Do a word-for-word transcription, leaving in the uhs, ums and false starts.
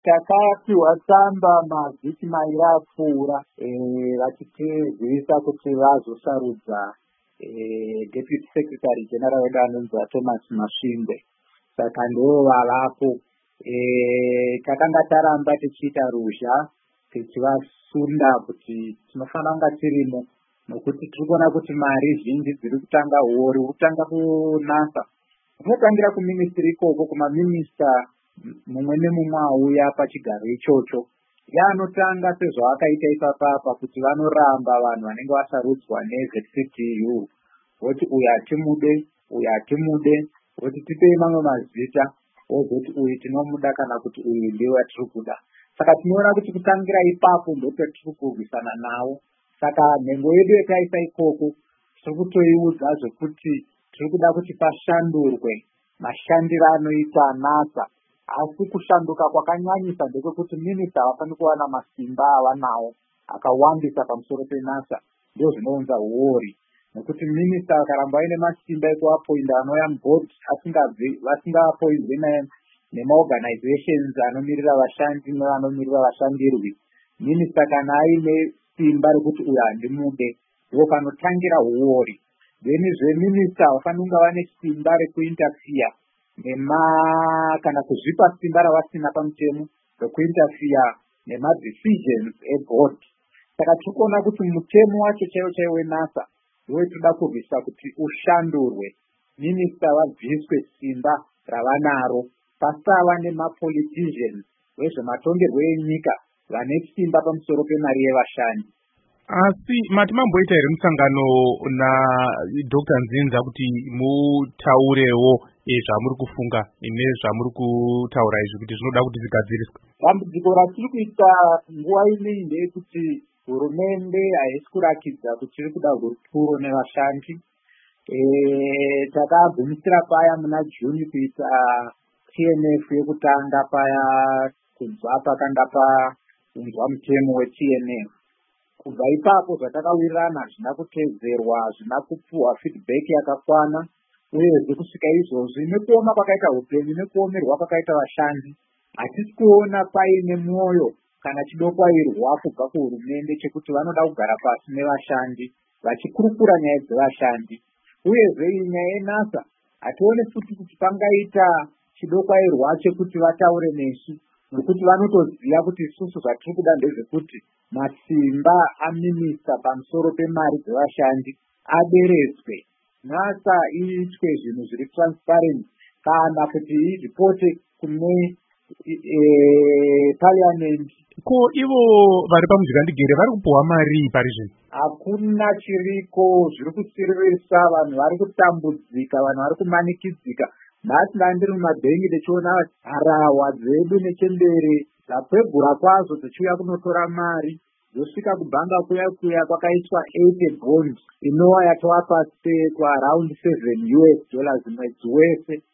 Takapiwa tsamba mavhiki mairi apfuura eh, vachitizivisa kuti vazosarudza eh, deputy secretary general wedu anonzi Thomas Masvingo. Saka ndivo vavapo. Eh, takanga taramba tichiita ruzha tichivasunda kuti tinofanira kunga tirimo, nokuti tiri kuona kuti mari zhinji dziri kutanga hori kutanga kunasa. Unotangira kuministry ikoko kumaminista mumwe nemumwe auya pachigaro ichocho. Yaanotanga sezvavakaita ipapapa kuti vanoramba vanhu vanenge vasarudzwa neZ C T U. Voti uyu hatimude, uyu hatimude, voti tipei mamwe mazita, vozoti uyu tinomuda kana kuti uyu ndiwe watiri kuda. Saka tinoona kuti kutangira ipapo ndopetiri kurwisana nawo. Saka nhengo yedu yataisa ikoko tiri kutoiudza zvokuti tiri kuda kuti pashandurwe mashandiro anoitwa NASA. Asi kushanduka kwakanyanyisa ndekekuti minista havafaniri kuwana masimba avanawo akawandisa pamusoro penasa. Ndizvo zvinounza huori, nekuti minista akaramba aine masimba ekuapoinda anouya mubhodhi vasingapoinzwe nemaorganizations anomirira vashandi nevanomirira vashandirwi. Minista kana aine simba rekuti uyu handimude, ndiko panotangira huori. Then zveminista havafaniri kunge vane simba rekuinterfere nema kana kuzvipa simba ravasina pamutemo rekuinterfere nemadecisions eboard. Saka tiri kuona kuti mutemo wacho chaiwo chaiwo wenasa ndiwo tinoda kurwisa kuti ushandurwe. Minista vabviswe simba ravanaro, pasava nemapoliticians vezvematongerwo enyika vane simba pamusoro pemari yevashandi. Asi mati mamboita here musangano naDr Nzinza kuti mutaurewo zvamuri kufunga nezvamuri kutaura izvi kuti zvinoda kuti zvigadziriswe? Dambudziko ratiri kuita nguva inei ndeyekuti hurumende haisi kurakidza kuti iri kuda hurupuro nevashandi. E, takabvumisira paya muna Juni kuita T N F yekutanga paya kunzwa pakanga paunzwa mutemo we T N F. Kubva ipapo zvatakawirirana hazvina kutedzerwa, hazvina kupuhwa feedback yakakwana, uyezve kusvika izvozvi nekuoma kwakaita upenyu nekuomerwa kwakaita vashandi, hatisi kuona paine mwoyo kana chidokwairwa kubva kuhurumende chekuti vanoda kugara pasi nevashandi vachikurukura nyaya dzevashandi. Uyezve iyi nyaya yenasa hatione futi kuti pangaita chidokwairwa chekuti vataure nesu, nokuti vanotoziva kuti isusu zvatiri kuda ndezvekuti masimba aminista pamusoro pemari dzevashandi aderedzwe. NASA iitwe zvinhu zviri transparent, kana kuti iripote kune e, parliament. Ko ivo vari pamudzikandigere vari kupuhwa mari pari zvino? Hakuna chiriko, zviri kusiririsa, vanhu vari kutambudzika, vanhu vari kumanikidzika. Nhasi ndandiri mumabhengi ndichiona harawa dzedu nechembere dzapwegura kwazvo dzichiuya kunotora mari, dzosvika kubhanga kuya kuya kwakaiswa eight bond inova yatova pasi kwa around seven U S dollars mwedzi wese.